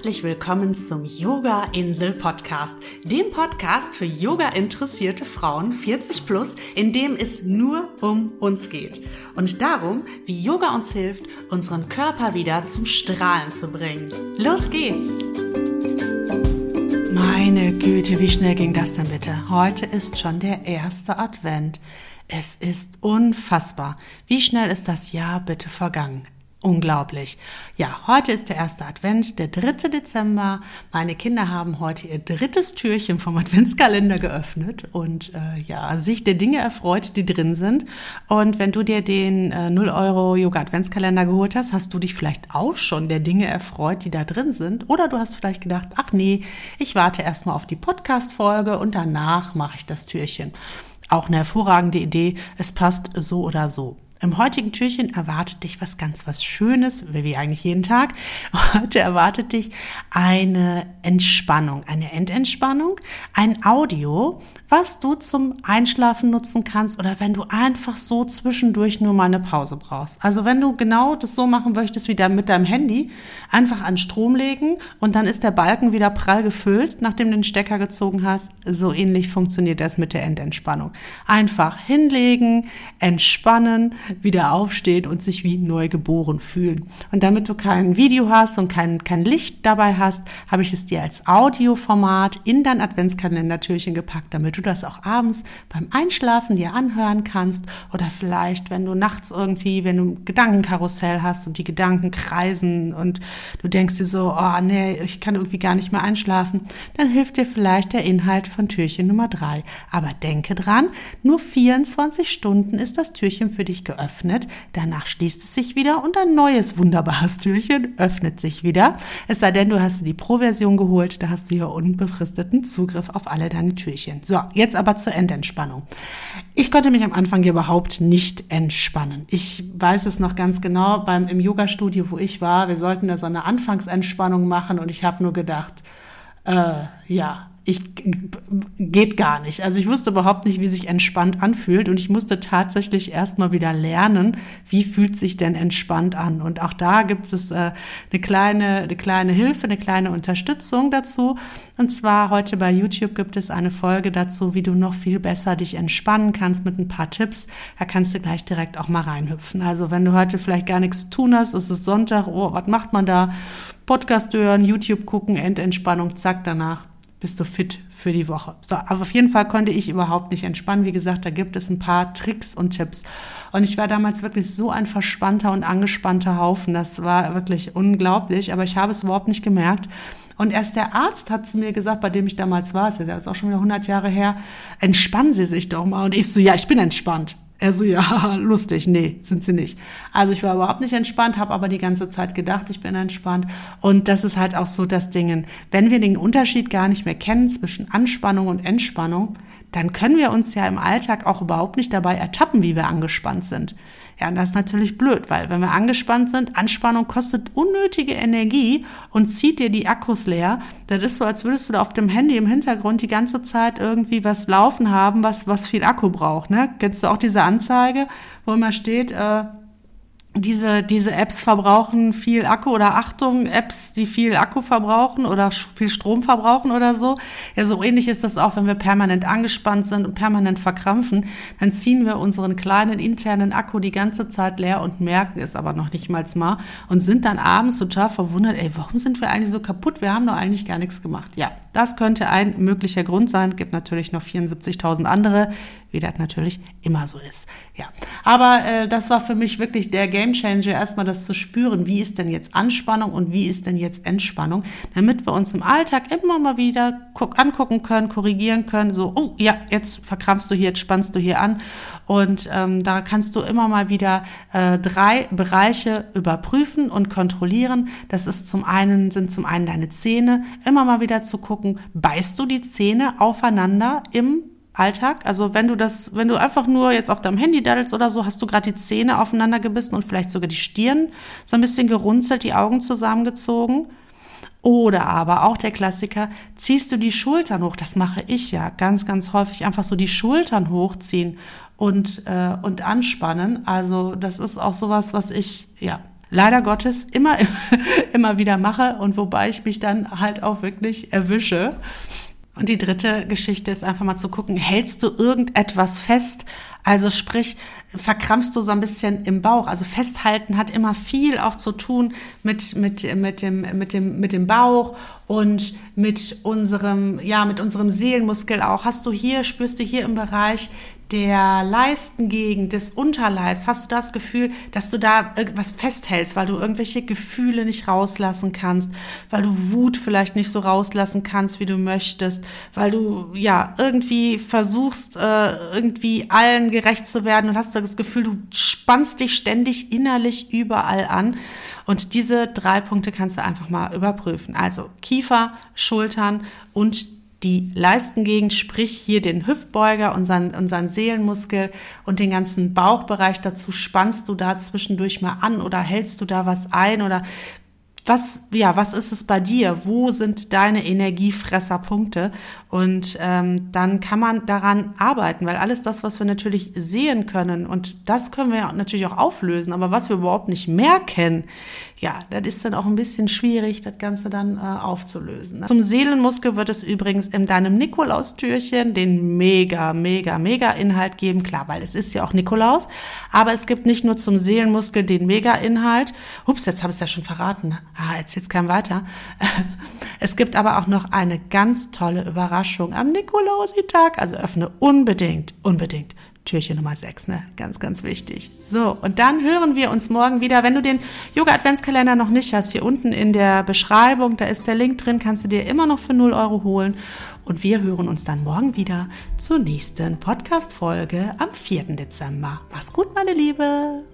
Herzlich willkommen zum Yoga Insel Podcast, dem Podcast für Yoga-interessierte Frauen 40 plus, in dem es nur um uns geht und darum, wie Yoga uns hilft, unseren Körper wieder zum Strahlen zu bringen. Los geht's! Meine Güte, wie schnell ging das denn bitte? Heute ist schon der erste Advent. Es ist unfassbar. Wie schnell ist das Jahr bitte vergangen? Unglaublich. Ja, heute ist der erste Advent, der 3. Dezember. Meine Kinder haben heute ihr 3. Türchen vom Adventskalender geöffnet und sich der Dinge erfreut, die drin sind. Und wenn du dir den 0 € Yoga Adventskalender geholt hast, hast du dich vielleicht auch schon der Dinge erfreut, die da drin sind. Oder du hast vielleicht gedacht, ach nee, ich warte erstmal auf die Podcast-Folge und danach mache ich das Türchen. Auch eine hervorragende Idee, es passt so oder so. Im heutigen Türchen erwartet dich was Schönes, wie eigentlich jeden Tag. Heute erwartet dich eine Entspannung, eine Endentspannung, ein Audio, was du zum Einschlafen nutzen kannst oder wenn du einfach so zwischendurch nur mal eine Pause brauchst. Also wenn du genau das so machen möchtest wie mit deinem Handy, einfach an Strom legen und dann ist der Balken wieder prall gefüllt, nachdem du den Stecker gezogen hast. So ähnlich funktioniert das mit der Endentspannung. Einfach hinlegen, entspannen, wieder aufstehen und sich wie neu geboren fühlen. Und damit du kein Video hast und kein Licht dabei hast, habe ich es dir als Audioformat in dein Adventskalender-Türchen gepackt, damit du das auch abends beim Einschlafen dir anhören kannst oder vielleicht, wenn du nachts irgendwie, wenn du ein Gedankenkarussell hast und die Gedanken kreisen und du denkst dir so, oh nee, ich kann irgendwie gar nicht mehr einschlafen, dann hilft dir vielleicht der Inhalt von Türchen Nummer 3. Aber denke dran, nur 24 Stunden ist das Türchen für dich geöffnet. Danach schließt es sich wieder und ein neues wunderbares Türchen öffnet sich wieder. Es sei denn, du hast die Pro-Version geholt, da hast du hier unbefristeten Zugriff auf alle deine Türchen. So, jetzt aber zur Endentspannung. Ich konnte mich am Anfang hier überhaupt nicht entspannen. Ich weiß es noch ganz genau, im Yoga-Studio, wo ich war, wir sollten da so eine Anfangsentspannung machen und ich habe nur gedacht, geht gar nicht. Also ich wusste überhaupt nicht, wie sich entspannt anfühlt und ich musste tatsächlich erstmal wieder lernen, wie fühlt sich denn entspannt an. Und auch da gibt es eine kleine Hilfe, eine kleine Unterstützung dazu. Und zwar heute bei YouTube gibt es eine Folge dazu, wie du noch viel besser dich entspannen kannst mit ein paar Tipps. Da kannst du gleich direkt auch mal reinhüpfen. Also wenn du heute vielleicht gar nichts zu tun hast, es ist Sonntag, was macht man da? Podcast hören, YouTube gucken, Endentspannung, zack, danach bist du fit für die Woche. So, aber auf jeden Fall konnte ich überhaupt nicht entspannen. Wie gesagt, da gibt es ein paar Tricks und Tipps. Und ich war damals wirklich so ein verspannter und angespannter Haufen. Das war wirklich unglaublich, aber ich habe es überhaupt nicht gemerkt. Und erst der Arzt hat zu mir gesagt, bei dem ich damals war, das ist auch schon wieder 100 Jahre her, entspannen Sie sich doch mal. Und ich so, ja, ich bin entspannt. Er so, ja, lustig. Nee, sind sie nicht. Also ich war überhaupt nicht entspannt, habe aber die ganze Zeit gedacht, ich bin entspannt. Und das ist halt auch so das Ding, wenn wir den Unterschied gar nicht mehr kennen zwischen Anspannung und Entspannung, dann können wir uns ja im Alltag auch überhaupt nicht dabei ertappen, wie wir angespannt sind. Ja, und das ist natürlich blöd, weil wenn wir angespannt sind, Anspannung kostet unnötige Energie und zieht dir die Akkus leer. Das ist so, als würdest du da auf dem Handy im Hintergrund die ganze Zeit irgendwie was laufen haben, was viel Akku braucht, ne? Kennst du auch diese Anzeige, wo immer steht, diese Apps verbrauchen viel Akku oder Achtung, Apps, die viel Akku verbrauchen oder viel Strom verbrauchen oder so. Ja, so ähnlich ist das auch, wenn wir permanent angespannt sind und permanent verkrampfen, dann ziehen wir unseren kleinen internen Akku die ganze Zeit leer und merken es aber noch nicht mal und sind dann abends total verwundert, warum sind wir eigentlich so kaputt? Wir haben doch eigentlich gar nichts gemacht. Ja, das könnte ein möglicher Grund sein. Gibt natürlich noch 74.000 andere, wie das natürlich immer so ist. Ja, aber das war für mich wirklich der Gamechanger, erstmal das zu spüren, wie ist denn jetzt Anspannung und wie ist denn jetzt Entspannung, damit wir uns im Alltag immer mal wieder angucken können, korrigieren können, so, oh ja, jetzt verkrampfst du hier, jetzt spannst du hier an und da kannst du immer mal wieder 3 Bereiche überprüfen und kontrollieren. Das ist zum einen deine Zähne, immer mal wieder zu gucken, beißt du die Zähne aufeinander im Alltag, also wenn du einfach nur jetzt auf deinem Handy daddelst oder so, hast du gerade die Zähne aufeinander gebissen und vielleicht sogar die Stirn so ein bisschen gerunzelt, die Augen zusammengezogen. Oder aber auch der Klassiker, ziehst du die Schultern hoch, das mache ich ja ganz, ganz häufig, einfach so die Schultern hochziehen und anspannen. Also das ist auch sowas, was ich leider Gottes immer wieder mache und wobei ich mich dann halt auch wirklich erwische. Und die dritte Geschichte ist einfach mal zu gucken, hältst du irgendetwas fest? Also sprich, verkrampfst du so ein bisschen im Bauch? Also festhalten hat immer viel auch zu tun mit dem Bauch und mit unserem Seelenmuskel auch. Spürst du hier im Bereich der Leistengegend, des Unterleibs, hast du das Gefühl, dass du da irgendwas festhältst, weil du irgendwelche Gefühle nicht rauslassen kannst, weil du Wut vielleicht nicht so rauslassen kannst, wie du möchtest, weil du irgendwie versuchst, irgendwie allen gerecht zu werden und hast das Gefühl, du spannst dich ständig innerlich überall an. Und diese 3 Punkte kannst du einfach mal überprüfen. Also Kiefer, Schultern und die Leistengegend, sprich hier den Hüftbeuger, unseren Seelenmuskel und den ganzen Bauchbereich dazu, spannst du da zwischendurch mal an oder hältst du da was ein oder was ist es bei dir? Wo sind deine Energiefresserpunkte? Und dann kann man daran arbeiten, weil alles das, was wir natürlich sehen können, und das können wir ja natürlich auch auflösen, aber was wir überhaupt nicht merken, das ist dann auch ein bisschen schwierig, das Ganze dann aufzulösen. Zum Seelenmuskel wird es übrigens in deinem Nikolaustürchen den mega Inhalt geben, klar, weil es ist ja auch Nikolaus, aber es gibt nicht nur zum Seelenmuskel den mega Inhalt, jetzt habe ich es ja schon verraten, erzähl's keinem weiter. Es gibt aber auch noch eine ganz tolle Überraschung am Nikolausitag. Also öffne unbedingt Türchen Nummer 6, ne? Ganz, ganz wichtig. So, und dann hören wir uns morgen wieder. Wenn du den Yoga-Adventskalender noch nicht hast, hier unten in der Beschreibung, da ist der Link drin, kannst du dir immer noch für 0 € holen. Und wir hören uns dann morgen wieder zur nächsten Podcast-Folge am 4. Dezember. Mach's gut, meine Liebe!